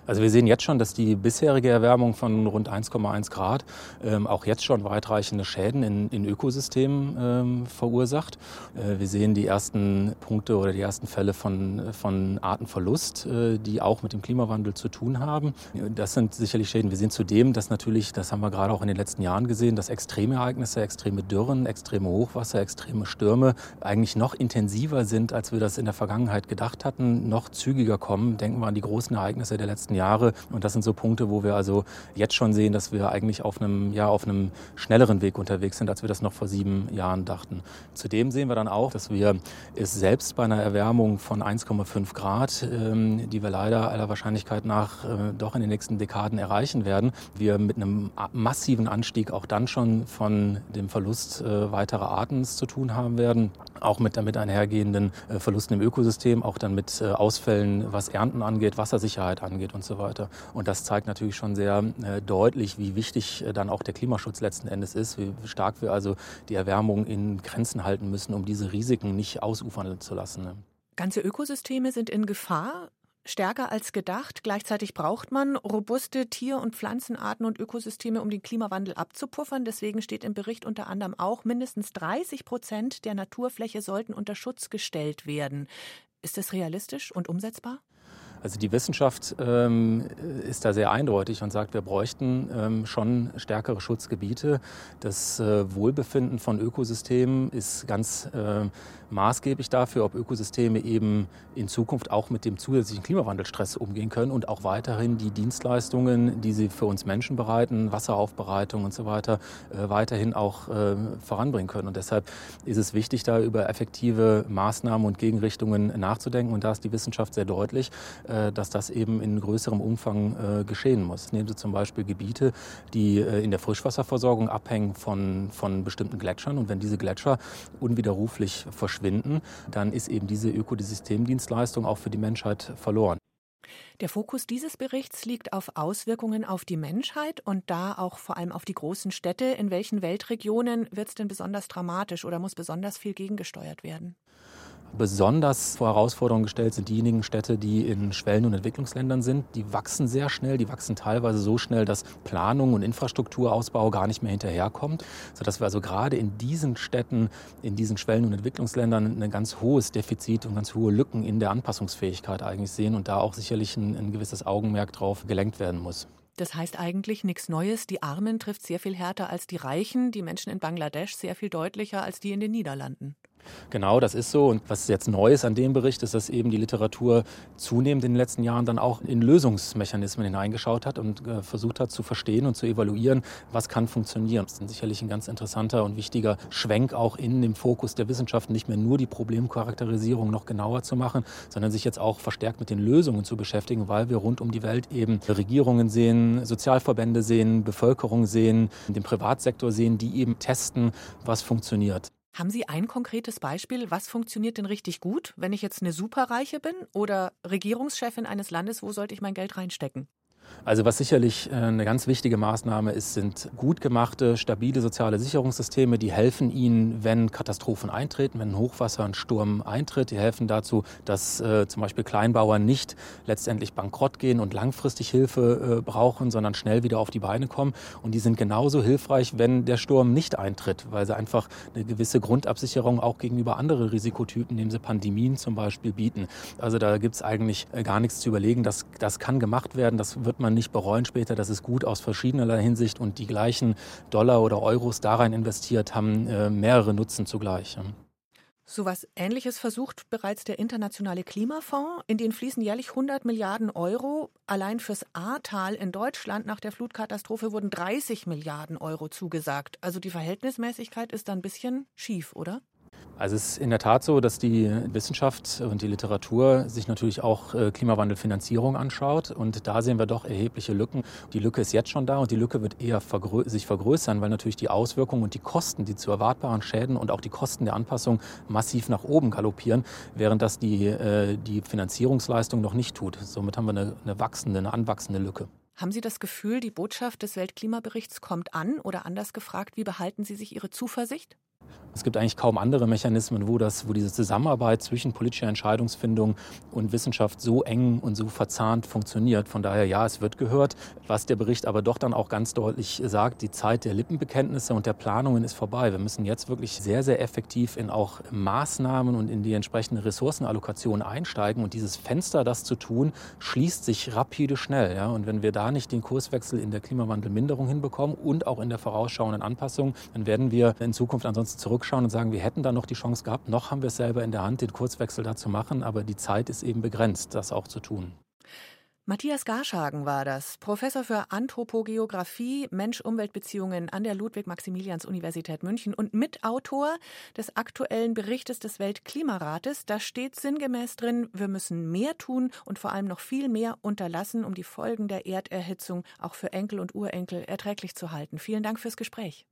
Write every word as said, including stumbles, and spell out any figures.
Also wir sehen jetzt schon, dass die bisherige Erwärmung von rund eins Komma eins Grad ähm, auch jetzt schon weitreichende Schäden in, in Ökosystemen ähm, verursacht. Äh, wir sehen die ersten Punkte oder die ersten Fälle von, von Artenverlust, äh, die auch mit dem Klimawandel zu tun haben. Das sind sicherlich Schäden. Wir sehen zudem, dass natürlich, das haben wir gerade auch in den letzten Jahren gesehen, dass extreme Ereignisse, extreme Dürren, extreme Hochwasser, extreme Stürme eigentlich noch intensiver sind, als wir das in der Vergangenheit gedacht hatten, noch zügiger kommen. Denken wir an die großen Ereignisse der letzten Jahre. Und das sind so Punkte, wo wir also jetzt schon sehen, dass wir eigentlich auf einem, ja, auf einem schnelleren Weg unterwegs sind, als wir das noch vor sieben Jahren dachten. Zudem sehen wir dann auch, dass wir es selbst bei einer Erwärmung von eins Komma fünf Grad, ähm, die wir leider aller Wahrscheinlichkeit nach äh, doch in den nächsten Dekaden erreichen werden, wir mit einem massiven Anstieg auch dann schon von dem Verlust äh, weiterer Arten zu tun haben werden. Auch mit damit einhergehenden äh, Verlusten im Ökosystem, auch dann mit äh, Ausfällen, was Ernten angeht, Wassersicherheit angeht und so weiter. Und das zeigt natürlich schon sehr äh, deutlich, wie wichtig äh, dann auch der Klimaschutz letzten Endes ist, wie stark wir also die Erwärmung in Grenzen halten müssen, um diese Risiken nicht ausufern zu lassen. Ne? Ganze Ökosysteme sind in Gefahr. Stärker als gedacht. Gleichzeitig braucht man robuste Tier- und Pflanzenarten und Ökosysteme, um den Klimawandel abzupuffern. Deswegen steht im Bericht unter anderem auch, mindestens dreißig Prozent der Naturfläche sollten unter Schutz gestellt werden. Ist das realistisch und umsetzbar? Also die Wissenschaft ähm, ist da sehr eindeutig und sagt, wir bräuchten ähm, schon stärkere Schutzgebiete. Das äh, Wohlbefinden von Ökosystemen ist ganz äh, maßgeblich dafür, ob Ökosysteme eben in Zukunft auch mit dem zusätzlichen Klimawandelstress umgehen können und auch weiterhin die Dienstleistungen, die sie für uns Menschen bereiten, Wasseraufbereitung und so weiter, äh, weiterhin auch äh, voranbringen können. Und deshalb ist es wichtig, da über effektive Maßnahmen und Gegenrichtungen nachzudenken. Und da ist die Wissenschaft sehr deutlich, dass das eben in größerem Umfang äh, geschehen muss. Nehmen Sie zum Beispiel Gebiete, die äh, in der Frischwasserversorgung abhängen von, von bestimmten Gletschern. Und wenn diese Gletscher unwiderruflich verschwinden, dann ist eben diese Ökosystemdienstleistung auch für die Menschheit verloren. Der Fokus dieses Berichts liegt auf Auswirkungen auf die Menschheit und da auch vor allem auf die großen Städte. In welchen Weltregionen wird es denn besonders dramatisch oder muss besonders viel gegengesteuert werden? Besonders vor Herausforderungen gestellt sind diejenigen Städte, die in Schwellen- und Entwicklungsländern sind. Die wachsen sehr schnell, die wachsen teilweise so schnell, dass Planung und Infrastrukturausbau gar nicht mehr hinterherkommt, sodass wir also gerade in diesen Städten, in diesen Schwellen- und Entwicklungsländern ein ganz hohes Defizit und ganz hohe Lücken in der Anpassungsfähigkeit eigentlich sehen und da auch sicherlich ein, ein gewisses Augenmerk drauf gelenkt werden muss. Das heißt eigentlich nichts Neues. Die Armen trifft sehr viel härter als die Reichen, die Menschen in Bangladesch sehr viel deutlicher als die in den Niederlanden. Genau, das ist so. Und was jetzt neu ist an dem Bericht, ist, dass eben die Literatur zunehmend in den letzten Jahren dann auch in Lösungsmechanismen hineingeschaut hat und äh, versucht hat zu verstehen und zu evaluieren, was kann funktionieren. Das ist sicherlich ein ganz interessanter und wichtiger Schwenk auch in dem Fokus der Wissenschaft, nicht mehr nur die Problemcharakterisierung noch genauer zu machen, sondern sich jetzt auch verstärkt mit den Lösungen zu beschäftigen, weil wir rund um die Welt eben Regierungen sehen, Sozialverbände sehen, Bevölkerung sehen, den Privatsektor sehen, die eben testen, was funktioniert. Haben Sie ein konkretes Beispiel, was funktioniert denn richtig gut, wenn ich jetzt eine Superreiche bin oder Regierungschefin eines Landes, wo sollte ich mein Geld reinstecken? Also was sicherlich eine ganz wichtige Maßnahme ist, sind gut gemachte, stabile soziale Sicherungssysteme, die helfen Ihnen, wenn Katastrophen eintreten, wenn ein Hochwasser, ein Sturm eintritt. Die helfen dazu, dass äh, zum Beispiel Kleinbauern nicht letztendlich bankrott gehen und langfristig Hilfe äh, brauchen, sondern schnell wieder auf die Beine kommen. Und die sind genauso hilfreich, wenn der Sturm nicht eintritt, weil sie einfach eine gewisse Grundabsicherung auch gegenüber anderen Risikotypen, nehmen Sie Pandemien zum Beispiel, bieten. Also da gibt es eigentlich gar nichts zu überlegen. Das, das kann gemacht werden, das wird man nicht bereuen später, das ist gut aus verschiedener Hinsicht und die gleichen Dollar oder Euros da rein investiert haben äh, mehrere Nutzen zugleich. So was Ähnliches versucht bereits der Internationale Klimafonds. In den fließen jährlich hundert Milliarden Euro. Allein fürs Ahrtal in Deutschland nach der Flutkatastrophe wurden dreißig Milliarden Euro zugesagt. Also die Verhältnismäßigkeit ist da ein bisschen schief, oder? Also es ist in der Tat so, dass die Wissenschaft und die Literatur sich natürlich auch Klimawandelfinanzierung anschaut. Und da sehen wir doch erhebliche Lücken. Die Lücke ist jetzt schon da und die Lücke wird eher vergrö- sich vergrößern, weil natürlich die Auswirkungen und die Kosten, die zu erwartbaren Schäden und auch die Kosten der Anpassung massiv nach oben galoppieren, während das die, äh, die Finanzierungsleistung noch nicht tut. Somit haben wir eine, eine wachsende, eine anwachsende Lücke. Haben Sie das Gefühl, die Botschaft des Weltklimaberichts kommt an? Oder anders gefragt, wie behalten Sie sich Ihre Zuversicht? Es gibt eigentlich kaum andere Mechanismen, wo, das, wo diese Zusammenarbeit zwischen politischer Entscheidungsfindung und Wissenschaft so eng und so verzahnt funktioniert. Von daher, ja, es wird gehört. Was der Bericht aber doch dann auch ganz deutlich sagt, die Zeit der Lippenbekenntnisse und der Planungen ist vorbei. Wir müssen jetzt wirklich sehr, sehr effektiv in auch Maßnahmen und in die entsprechende Ressourcenallokation einsteigen. Und dieses Fenster, das zu tun, schließt sich rapide schnell. Ja? Und wenn wir da nicht den Kurswechsel in der Klimawandelminderung hinbekommen und auch in der vorausschauenden Anpassung, dann werden wir in Zukunft ansonsten zurückschauen und sagen, wir hätten da noch die Chance gehabt, noch haben wir es selber in der Hand, den Kurswechsel da zu machen, aber die Zeit ist eben begrenzt, das auch zu tun. Matthias Garschagen war das, Professor für Anthropogeographie, Mensch-Umwelt-Beziehungen an der Ludwig-Maximilians-Universität München und Mitautor des aktuellen Berichtes des Weltklimarates. Da steht sinngemäß drin, wir müssen mehr tun und vor allem noch viel mehr unterlassen, um die Folgen der Erderhitzung auch für Enkel und Urenkel erträglich zu halten. Vielen Dank fürs Gespräch.